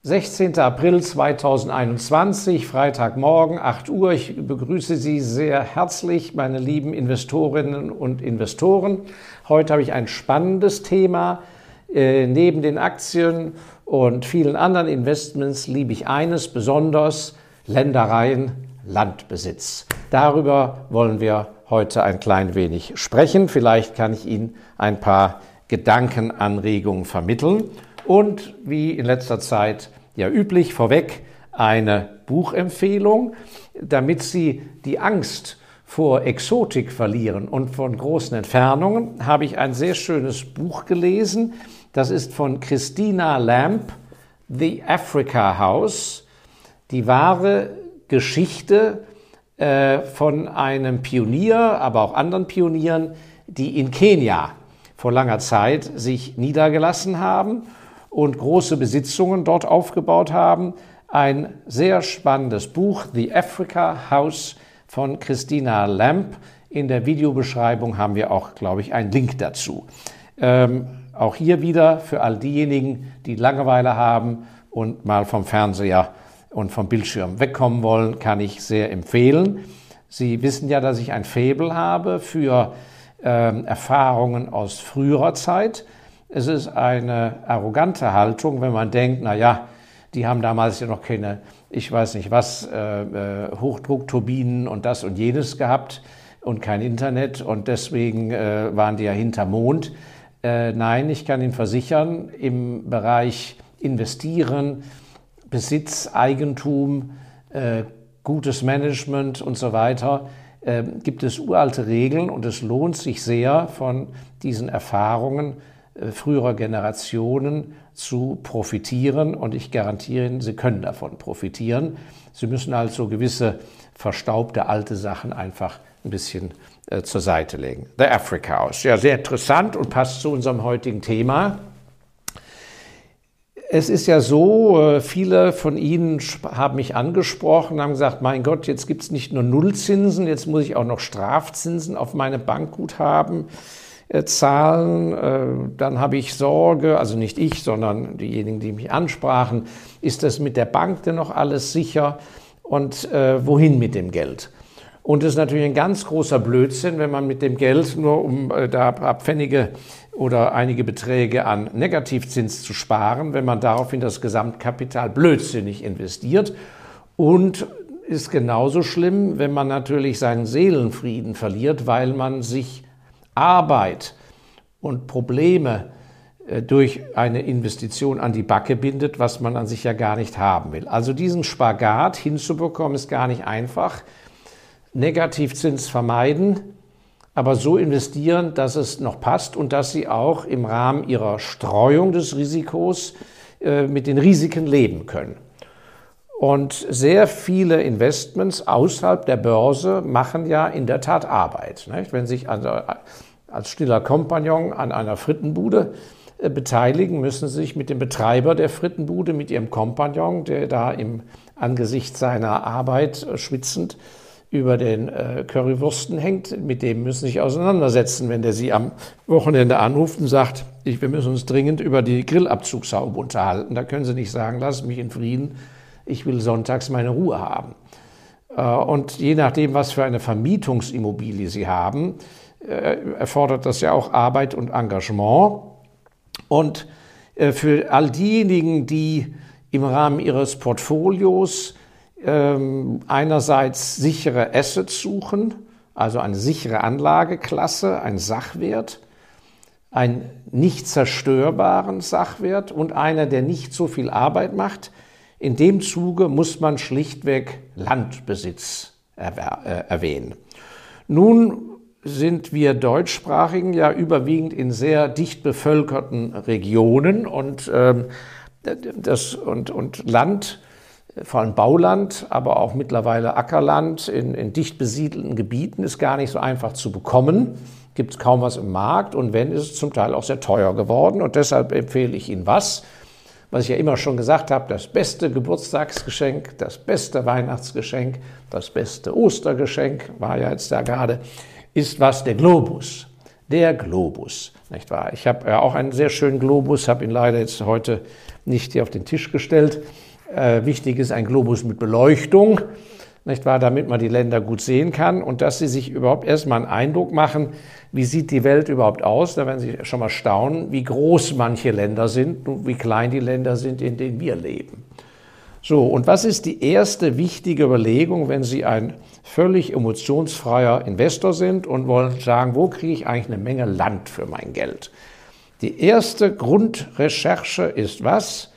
16. April 2021, Freitagmorgen, 8 Uhr. Ich begrüße Sie sehr herzlich, meine lieben Investorinnen und Investoren. Heute habe ich ein spannendes Thema. Neben den Aktien und vielen anderen Investments liebe ich eines besonders: Ländereien, Landbesitz. Darüber wollen wir heute ein klein wenig sprechen. Vielleicht kann ich Ihnen ein paar Gedankenanregungen vermitteln. Und wie in letzter Zeit ja üblich, vorweg eine Buchempfehlung, damit Sie die Angst vor Exotik verlieren und von großen Entfernungen, habe ich ein sehr schönes Buch gelesen. Das ist von Christina Lamb, The Africa House, die wahre Geschichte von einem Pionier, aber auch anderen Pionieren, die in Kenia vor langer Zeit sich niedergelassen haben und große Besitzungen dort aufgebaut haben. Ein sehr spannendes Buch, The Africa House von Christina Lamb. In der Videobeschreibung haben wir auch, glaube ich, einen Link dazu. Auch hier wieder für all diejenigen, die Langeweile haben und mal vom Fernseher und vom Bildschirm wegkommen wollen, kann ich sehr empfehlen. Sie wissen ja, dass ich ein Faible habe für Erfahrungen aus früherer Zeit. Es ist eine arrogante Haltung, wenn man denkt, na ja, die haben damals ja noch keine, ich weiß nicht was, Hochdruckturbinen und das und jenes gehabt und kein Internet und deswegen waren die ja hinterm Mond. Nein, ich kann Ihnen versichern, im Bereich Investieren, Besitz, Eigentum, gutes Management und so weiter, gibt es uralte Regeln und es lohnt sich sehr, von diesen Erfahrungen früherer Generationen zu profitieren, und ich garantiere Ihnen, Sie können davon profitieren. Sie müssen also gewisse verstaubte alte Sachen einfach ein bisschen zur Seite legen. The Africa House, ja, sehr interessant und passt zu unserem heutigen Thema. Es ist ja so, viele von Ihnen haben mich angesprochen, haben gesagt, mein Gott, jetzt gibt es nicht nur Nullzinsen, jetzt muss ich auch noch Strafzinsen auf meine Bankguthaben zahlen, dann habe ich Sorge, also nicht ich, sondern diejenigen, die mich ansprachen, ist das mit der Bank denn noch alles sicher und wohin mit dem Geld? Und es ist natürlich ein ganz großer Blödsinn, wenn man mit dem Geld nur um da ein paar Pfennige oder einige Beträge an Negativzins zu sparen, wenn man daraufhin das Gesamtkapital blödsinnig investiert. Und ist genauso schlimm, wenn man natürlich seinen Seelenfrieden verliert, weil man sich Arbeit und Probleme durch eine Investition an die Backe bindet, was man an sich ja gar nicht haben will. Also diesen Spagat hinzubekommen, ist gar nicht einfach. Negativzins vermeiden, aber so investieren, dass es noch passt und dass Sie auch im Rahmen Ihrer Streuung des Risikos mit den Risiken leben können. Und sehr viele Investments außerhalb der Börse machen ja in der Tat Arbeit. Nicht? Wenn sich also als stiller Kompagnon an einer Frittenbude beteiligen, müssen Sie sich mit dem Betreiber der Frittenbude, mit Ihrem Kompagnon, der da im Angesicht seiner Arbeit schwitzend über den Currywürsten hängt, mit dem müssen Sie sich auseinandersetzen, wenn der Sie am Wochenende anruft und sagt, wir müssen uns dringend über die Grillabzugshaube unterhalten. Da können Sie nicht sagen, lass mich in Frieden, ich will sonntags meine Ruhe haben. Und je nachdem, was für eine Vermietungsimmobilie Sie haben, erfordert das ja auch Arbeit und Engagement. Und für all diejenigen, die im Rahmen ihres Portfolios einerseits sichere Assets suchen, also eine sichere Anlageklasse, ein Sachwert, einen nicht zerstörbaren Sachwert und einer, der nicht so viel Arbeit macht, in dem Zuge muss man schlichtweg Landbesitz erwähnen. Nun sind wir Deutschsprachigen ja überwiegend in sehr dicht bevölkerten Regionen und Land, vor allem Bauland, aber auch mittlerweile Ackerland in dicht besiedelten Gebieten ist gar nicht so einfach zu bekommen. Gibt es kaum was im Markt und wenn, ist es zum Teil auch sehr teuer geworden. Und deshalb empfehle ich Ihnen was ich ja immer schon gesagt habe, das beste Geburtstagsgeschenk, das beste Weihnachtsgeschenk, das beste Ostergeschenk, war ja jetzt da gerade, ist was? Der Globus. Der Globus, nicht wahr? Ich habe ja auch einen sehr schönen Globus, habe ihn leider jetzt heute nicht hier auf den Tisch gestellt. Wichtig ist ein Globus mit Beleuchtung, nicht wahr, damit man die Länder gut sehen kann und dass Sie sich überhaupt erstmal einen Eindruck machen, wie sieht die Welt überhaupt aus. Da werden Sie schon mal staunen, wie groß manche Länder sind und wie klein die Länder sind, in denen wir leben. So, und was ist die erste wichtige Überlegung, wenn Sie ein völlig emotionsfreier Investor sind und wollen sagen, wo kriege ich eigentlich eine Menge Land für mein Geld? Die erste Grundrecherche ist was?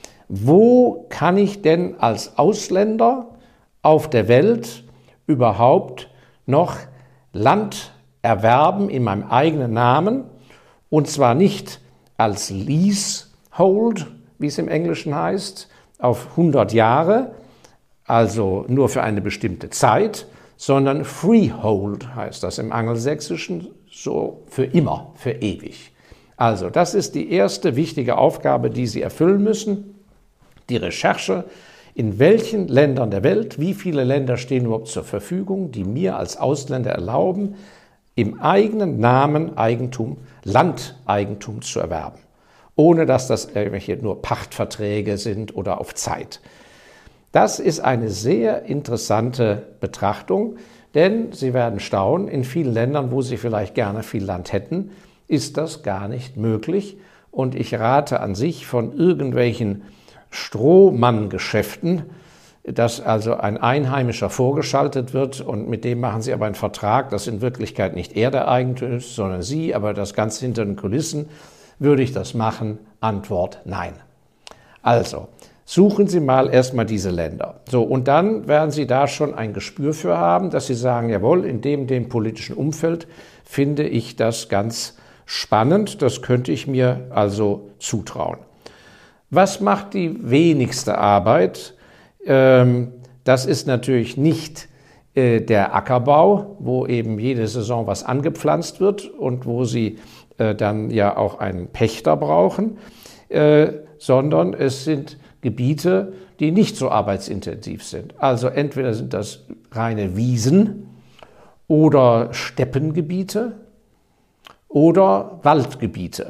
Wo kann ich denn als Ausländer auf der Welt überhaupt noch Land erwerben in meinem eigenen Namen? Und zwar nicht als Leasehold, wie es im Englischen heißt, auf 100 Jahre, also nur für eine bestimmte Zeit, sondern Freehold heißt das im Angelsächsischen, so für immer, für ewig. Also das ist die erste wichtige Aufgabe, die Sie erfüllen müssen, die Recherche, in welchen Ländern der Welt, wie viele Länder stehen überhaupt zur Verfügung, die mir als Ausländer erlauben, im eigenen Namen Eigentum, Landeigentum zu erwerben, ohne dass das irgendwelche nur Pachtverträge sind oder auf Zeit. Das ist eine sehr interessante Betrachtung, denn Sie werden staunen, in vielen Ländern, wo Sie vielleicht gerne viel Land hätten, ist das gar nicht möglich. Und ich rate an sich von irgendwelchen Strohmann-Geschäften, dass also ein Einheimischer vorgeschaltet wird und mit dem machen Sie aber einen Vertrag, dass in Wirklichkeit nicht er der Eigentümer ist, sondern Sie, aber das Ganze hinter den Kulissen. Würde ich das machen? Antwort: Nein. Also, suchen Sie mal erstmal diese Länder. So, und dann werden Sie da schon ein Gespür für haben, dass Sie sagen, jawohl, in dem politischen Umfeld finde ich das ganz spannend, das könnte ich mir also zutrauen. Was macht die wenigste Arbeit? Das ist natürlich nicht der Ackerbau, wo eben jede Saison was angepflanzt wird und wo Sie dann ja auch einen Pächter brauchen, sondern es sind Gebiete, die nicht so arbeitsintensiv sind. Also entweder sind das reine Wiesen oder Steppengebiete oder Waldgebiete.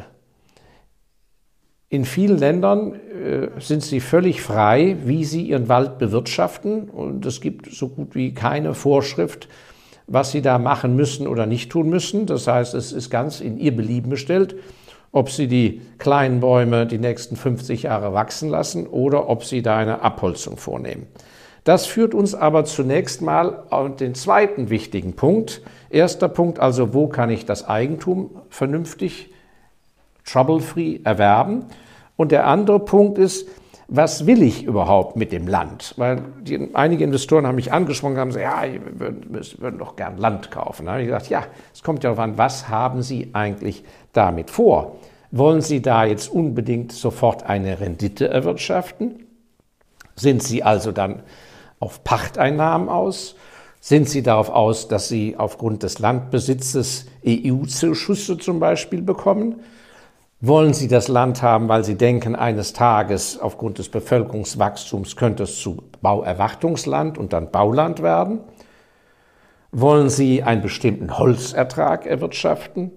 In vielen Ländern sind Sie völlig frei, wie Sie Ihren Wald bewirtschaften, und es gibt so gut wie keine Vorschrift, was Sie da machen müssen oder nicht tun müssen. Das heißt, es ist ganz in Ihr Belieben bestellt, ob Sie die kleinen Bäume die nächsten 50 Jahre wachsen lassen oder ob Sie da eine Abholzung vornehmen. Das führt uns aber zunächst mal auf den zweiten wichtigen Punkt. Erster Punkt, also wo kann ich das Eigentum vernünftig, trouble-free erwerben? Und der andere Punkt ist, was will ich überhaupt mit dem Land? Weil einige Investoren haben mich angesprochen und haben gesagt, ja, wir würden doch gern Land kaufen. Da habe ich gesagt, ja, es kommt ja darauf an, was haben Sie eigentlich damit vor? Wollen Sie da jetzt unbedingt sofort eine Rendite erwirtschaften? Sind Sie also dann auf Pachteinnahmen aus? Sind Sie darauf aus, dass Sie aufgrund des Landbesitzes EU-Zuschüsse zum Beispiel bekommen? Wollen Sie das Land haben, weil Sie denken, eines Tages aufgrund des Bevölkerungswachstums könnte es zu Bauerwartungsland und dann Bauland werden? Wollen Sie einen bestimmten Holzertrag erwirtschaften?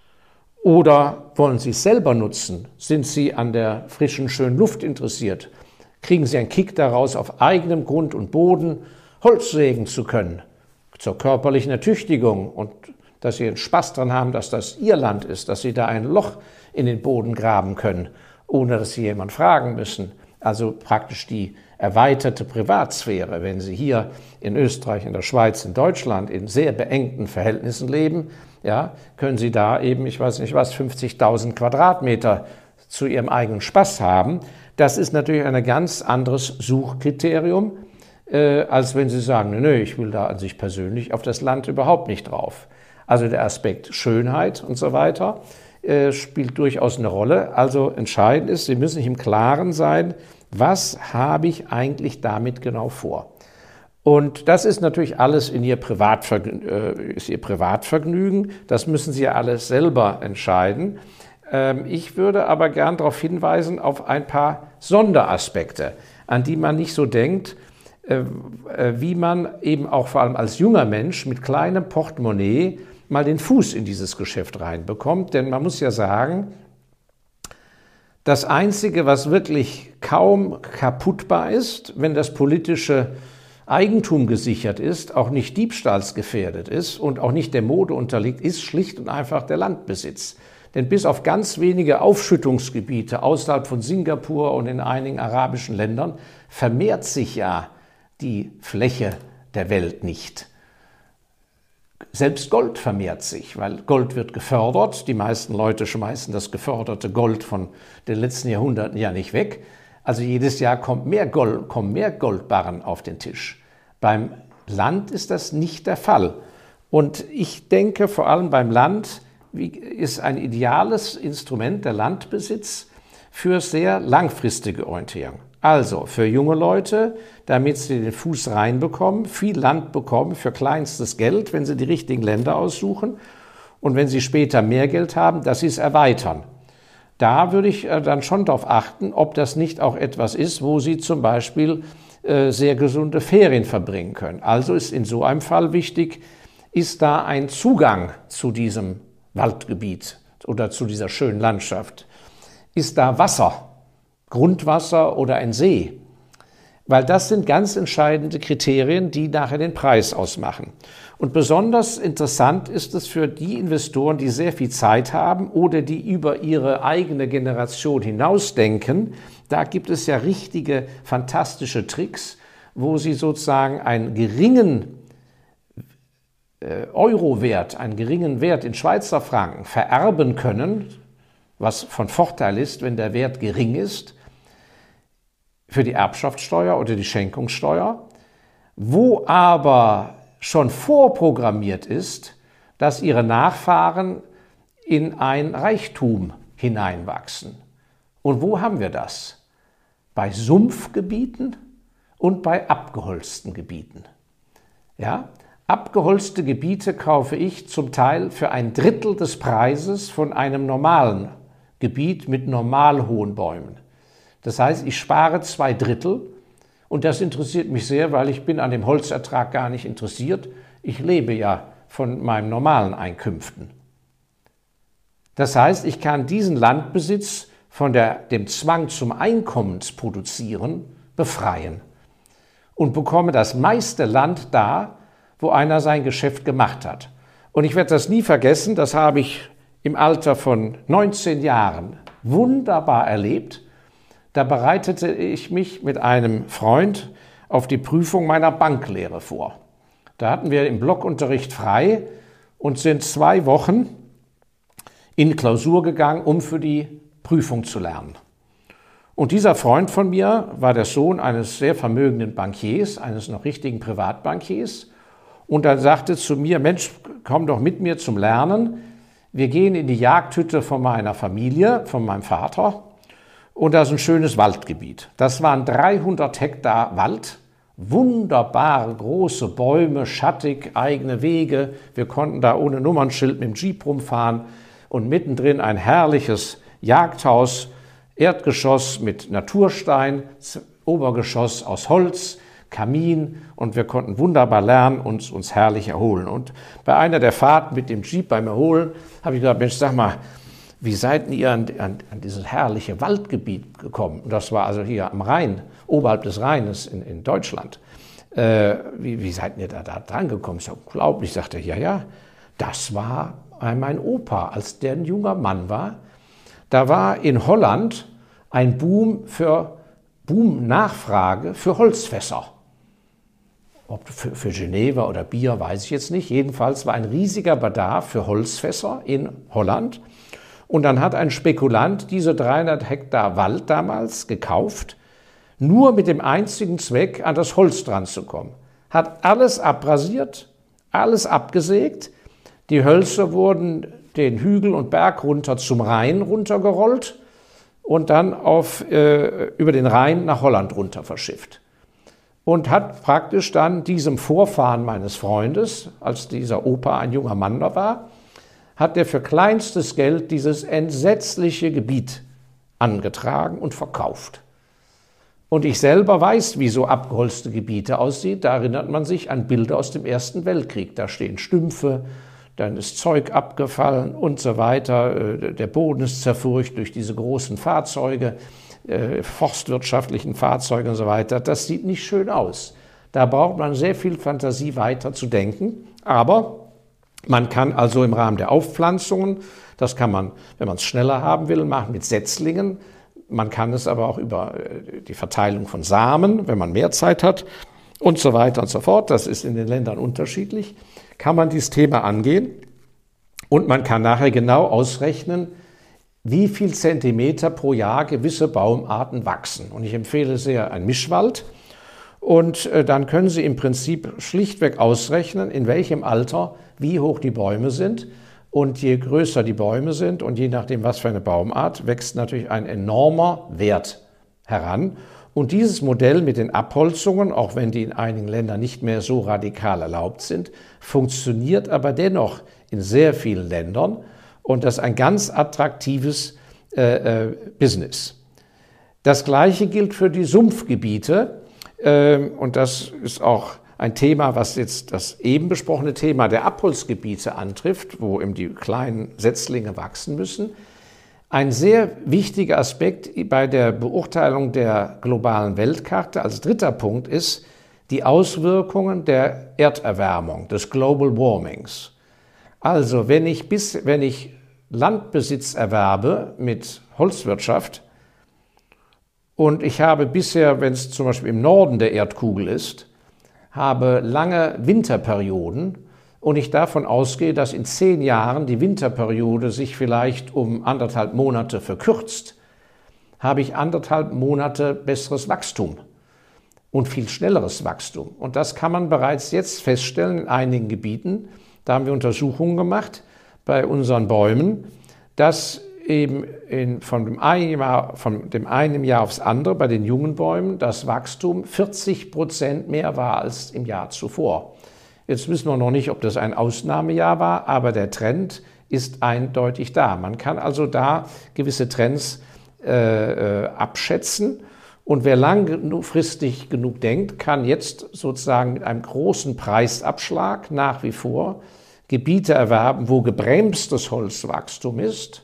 Oder wollen Sie es selber nutzen? Sind Sie an der frischen, schönen Luft interessiert? Kriegen Sie einen Kick daraus, auf eigenem Grund und Boden Holz sägen zu können? Zur körperlichen Ertüchtigung und dass Sie einen Spaß dran haben, dass das Ihr Land ist, dass Sie da ein Loch in den Boden graben können, ohne dass Sie jemanden fragen müssen. Also praktisch die erweiterte Privatsphäre. Wenn Sie hier in Österreich, in der Schweiz, in Deutschland in sehr beengten Verhältnissen leben, ja, können Sie da eben, ich weiß nicht was, 50.000 Quadratmeter zu Ihrem eigenen Spaß haben. Das ist natürlich ein ganz anderes Suchkriterium, als wenn Sie sagen, nö, ich will da an sich persönlich auf das Land überhaupt nicht drauf. Also der Aspekt Schönheit und so weiter spielt durchaus eine Rolle. Also entscheidend ist, Sie müssen sich im Klaren sein, was habe ich eigentlich damit genau vor? Und das ist natürlich alles in Ihr Privatvergnügen. Das müssen Sie ja alles selber entscheiden. Ich würde aber gern darauf hinweisen, auf ein paar Sonderaspekte, an die man nicht so denkt, wie man eben auch vor allem als junger Mensch mit kleinem Portemonnaie mal den Fuß in dieses Geschäft reinbekommt. Denn man muss ja sagen, das Einzige, was wirklich kaum kaputtbar ist, wenn das politische Eigentum gesichert ist, auch nicht diebstahlsgefährdet ist und auch nicht der Mode unterliegt, ist schlicht und einfach der Landbesitz. Denn bis auf ganz wenige Aufschüttungsgebiete außerhalb von Singapur und in einigen arabischen Ländern vermehrt sich ja die Fläche der Welt nicht. Selbst Gold vermehrt sich, weil Gold wird gefördert. Die meisten Leute schmeißen das geförderte Gold von den letzten Jahrhunderten ja nicht weg. Also jedes Jahr kommen mehr Goldbarren auf den Tisch. Beim Land ist das nicht der Fall. Und ich denke, vor allem beim Land ist ein ideales Instrument der Landbesitz für sehr langfristige Orientierung. Also für junge Leute, damit sie den Fuß reinbekommen, viel Land bekommen für kleinstes Geld, wenn sie die richtigen Länder aussuchen. Und wenn sie später mehr Geld haben, dass sie es erweitern. Da würde ich dann schon darauf achten, ob das nicht auch etwas ist, wo sie zum Beispiel sehr gesunde Ferien verbringen können. Also ist in so einem Fall wichtig, ist da ein Zugang zu diesem Waldgebiet oder zu dieser schönen Landschaft? Ist da Wasser, Grundwasser oder ein See? Weil das sind ganz entscheidende Kriterien, die nachher den Preis ausmachen. Und besonders interessant ist es für die Investoren, die sehr viel Zeit haben oder die über ihre eigene Generation hinausdenken. Da gibt es ja richtige, fantastische Tricks, wo sie sozusagen einen geringen Euro-Wert, einen geringen Wert in Schweizer Franken vererben können, was von Vorteil ist, wenn der Wert gering ist, für die Erbschaftssteuer oder die Schenkungssteuer, wo aber schon vorprogrammiert ist, dass ihre Nachfahren in ein Reichtum hineinwachsen. Und wo haben wir das? Bei Sumpfgebieten und bei abgeholzten Gebieten. Ja? Abgeholzte Gebiete kaufe ich zum Teil für 1/3 des Preises von einem normalen Gebiet mit normal hohen Bäumen. Das heißt, ich spare 2/3 und das interessiert mich sehr, weil ich bin an dem Holzertrag gar nicht interessiert. Ich lebe ja von meinen normalen Einkünften. Das heißt, ich kann diesen Landbesitz von dem Zwang zum Einkommensproduzieren befreien und bekomme das meiste Land da, wo einer sein Geschäft gemacht hat. Und ich werde das nie vergessen, das habe ich im Alter von 19 Jahren wunderbar erlebt. Da bereitete ich mich mit einem Freund auf die Prüfung meiner Banklehre vor. Da hatten wir im Blockunterricht frei und sind 2 Wochen in Klausur gegangen, um für die Prüfung zu lernen. Und dieser Freund von mir war der Sohn eines sehr vermögenden Bankiers, eines noch richtigen Privatbankiers. Und er sagte zu mir, Mensch, komm doch mit mir zum Lernen. Wir gehen in die Jagdhütte von meiner Familie, von meinem Vater. Und da ist ein schönes Waldgebiet. Das waren 300 Hektar Wald, wunderbare große Bäume, schattig, eigene Wege. Wir konnten da ohne Nummernschild mit dem Jeep rumfahren und mittendrin ein herrliches Jagdhaus, Erdgeschoss mit Naturstein, Obergeschoss aus Holz, Kamin und wir konnten wunderbar lernen und uns herrlich erholen. Und bei einer der Fahrten mit dem Jeep beim Erholen habe ich gesagt, Mensch, sag mal, wie seid ihr an dieses herrliche Waldgebiet gekommen? Und das war also hier am Rhein, oberhalb des Rheines in Deutschland. Wie seid ihr da dran gekommen? Das ist ja unglaublich, sagte er. Ja, das war mein Opa, als der ein junger Mann war. Da war in Holland ein Boom-Nachfrage für Holzfässer. Ob für Geneva oder Bier, weiß ich jetzt nicht. Jedenfalls war ein riesiger Bedarf für Holzfässer in Holland. Und dann hat ein Spekulant diese 300 Hektar Wald damals gekauft, nur mit dem einzigen Zweck, an das Holz dran zu kommen. Hat alles abrasiert, alles abgesägt. Die Hölzer wurden den Hügel und Berg runter zum Rhein runtergerollt und dann über den Rhein nach Holland runter verschifft. Und hat praktisch dann diesem Vorfahren meines Freundes, als dieser Opa ein junger Mann da war, hat er für kleinstes Geld dieses entsetzliche Gebiet angetragen und verkauft. Und ich selber weiß, wie so abgeholzte Gebiete aussieht. Da erinnert man sich an Bilder aus dem Ersten Weltkrieg. Da stehen Stümpfe, dann ist Zeug abgefallen und so weiter. Der Boden ist zerfurcht durch diese großen Fahrzeuge, forstwirtschaftlichen Fahrzeuge und so weiter. Das sieht nicht schön aus. Da braucht man sehr viel Fantasie weiter zu denken, aber man kann also im Rahmen der Aufpflanzungen, das kann man, wenn man es schneller haben will, machen mit Setzlingen. Man kann es aber auch über die Verteilung von Samen, wenn man mehr Zeit hat und so weiter und so fort. Das ist in den Ländern unterschiedlich. Kann man dieses Thema angehen und man kann nachher genau ausrechnen, wie viel Zentimeter pro Jahr gewisse Baumarten wachsen. Und ich empfehle sehr einen Mischwald. Und dann können Sie im Prinzip schlichtweg ausrechnen, in welchem Alter wie hoch die Bäume sind. Und je größer die Bäume sind und je nachdem, was für eine Baumart, wächst natürlich ein enormer Wert heran. Und dieses Modell mit den Abholzungen, auch wenn die in einigen Ländern nicht mehr so radikal erlaubt sind, funktioniert aber dennoch in sehr vielen Ländern. Und das ist ein ganz attraktives Business. Das Gleiche gilt für die Sumpfgebiete. Und das ist auch ein Thema, was jetzt das eben besprochene Thema der Abholzgebiete antrifft, wo eben die kleinen Setzlinge wachsen müssen. Ein sehr wichtiger Aspekt bei der Beurteilung der globalen Weltkarte als dritter Punkt ist die Auswirkungen der Erderwärmung, des Global Warmings. Also wenn ich Landbesitz erwerbe mit Holzwirtschaft und ich habe bisher, wenn es zum Beispiel im Norden der Erdkugel ist, habe lange Winterperioden und ich davon ausgehe, dass in 10 Jahren die Winterperiode sich vielleicht um 1,5 Monate verkürzt, habe ich 1,5 Monate besseres Wachstum und viel schnelleres Wachstum. Und das kann man bereits jetzt feststellen in einigen Gebieten. Da haben wir Untersuchungen gemacht bei unseren Bäumen, dass eben von dem einen Jahr aufs andere bei den jungen Bäumen das Wachstum 40% mehr war als im Jahr zuvor. Jetzt wissen wir noch nicht, ob das ein Ausnahmejahr war, aber der Trend ist eindeutig da. Man kann also da gewisse Trends abschätzen. Und wer langfristig genug denkt, kann jetzt sozusagen mit einem großen Preisabschlag nach wie vor Gebiete erwerben, wo gebremstes Holzwachstum ist,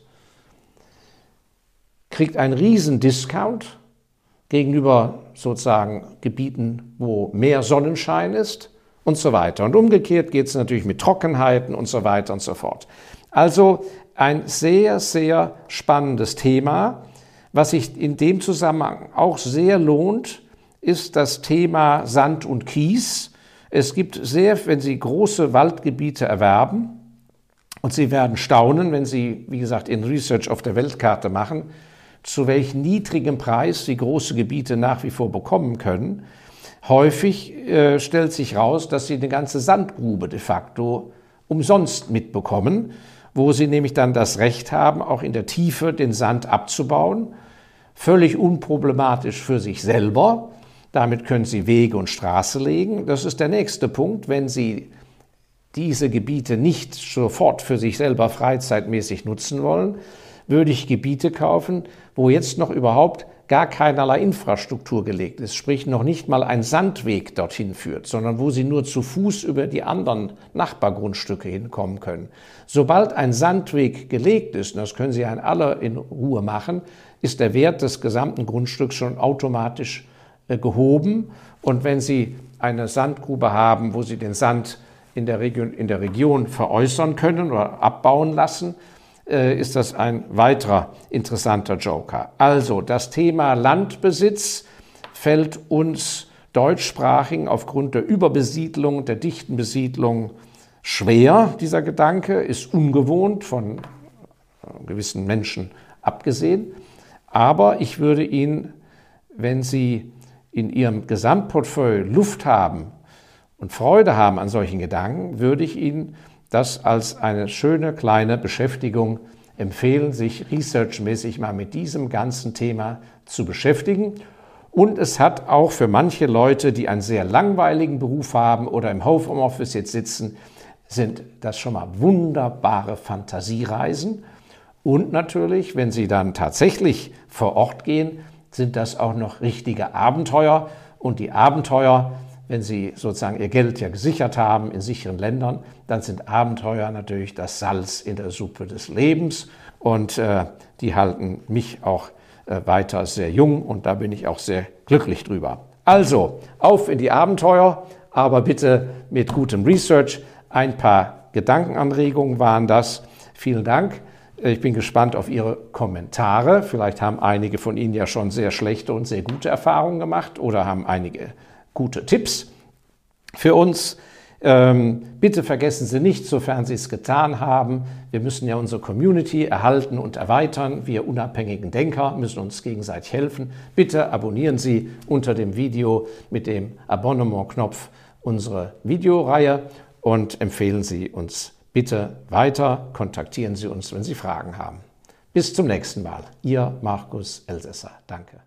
kriegt einen riesen Discount gegenüber sozusagen Gebieten, wo mehr Sonnenschein ist und so weiter. Und umgekehrt geht es natürlich mit Trockenheiten und so weiter und so fort. Also ein sehr, sehr spannendes Thema. Was sich in dem Zusammenhang auch sehr lohnt, ist das Thema Sand und Kies. Es gibt wenn Sie große Waldgebiete erwerben, und Sie werden staunen, wenn Sie, wie gesagt, in Research auf der Weltkarte machen, zu welch niedrigem Preis Sie große Gebiete nach wie vor bekommen können. Häufig stellt sich raus, dass Sie eine ganze Sandgrube de facto umsonst mitbekommen, wo Sie nämlich dann das Recht haben, auch in der Tiefe den Sand abzubauen. Völlig unproblematisch für sich selber. Damit können Sie Wege und Straße legen. Das ist der nächste Punkt. Wenn Sie diese Gebiete nicht sofort für sich selber freizeitmäßig nutzen wollen, würde ich Gebiete kaufen, wo jetzt noch überhaupt gar keinerlei Infrastruktur gelegt ist, sprich noch nicht mal ein Sandweg dorthin führt, sondern wo Sie nur zu Fuß über die anderen Nachbargrundstücke hinkommen können. Sobald ein Sandweg gelegt ist, und das können Sie alle in Ruhe machen, ist der Wert des gesamten Grundstücks schon automatisch gehoben. Und wenn Sie eine Sandgrube haben, wo Sie den Sand in der Region veräußern können oder abbauen lassen, ist das ein weiterer interessanter Joker. Also das Thema Landbesitz fällt uns Deutschsprachigen aufgrund der Überbesiedlung, der dichten Besiedlung schwer. Dieser Gedanke ist ungewohnt, von gewissen Menschen abgesehen. Aber ich würde Ihnen, wenn Sie in Ihrem Gesamtportfolio Luft haben und Freude haben an solchen Gedanken, würde ich Ihnen das als eine schöne kleine Beschäftigung empfehlen, sich researchmäßig mal mit diesem ganzen Thema zu beschäftigen. Und es hat auch für manche Leute, die einen sehr langweiligen Beruf haben oder im Homeoffice jetzt sitzen, sind das schon mal wunderbare Fantasiereisen. Und natürlich, wenn Sie dann tatsächlich vor Ort gehen, sind das auch noch richtige Abenteuer. Und die Abenteuer wenn Sie sozusagen Ihr Geld ja gesichert haben in sicheren Ländern, dann sind Abenteuer natürlich das Salz in der Suppe des Lebens und die halten mich auch weiter sehr jung und da bin ich auch sehr glücklich drüber. Also, auf in die Abenteuer, aber bitte mit gutem Research. Ein paar Gedankenanregungen waren das. Vielen Dank. Ich bin gespannt auf Ihre Kommentare. Vielleicht haben einige von Ihnen ja schon sehr schlechte und sehr gute Erfahrungen gemacht oder haben einige gute Tipps für uns. Bitte vergessen Sie nicht, sofern Sie es getan haben, wir müssen ja unsere Community erhalten und erweitern. Wir unabhängigen Denker müssen uns gegenseitig helfen. Bitte abonnieren Sie unter dem Video mit dem Abonnement-Knopf unsere Videoreihe und empfehlen Sie uns bitte weiter. Kontaktieren Sie uns, wenn Sie Fragen haben. Bis zum nächsten Mal. Ihr Markus Elsässer. Danke.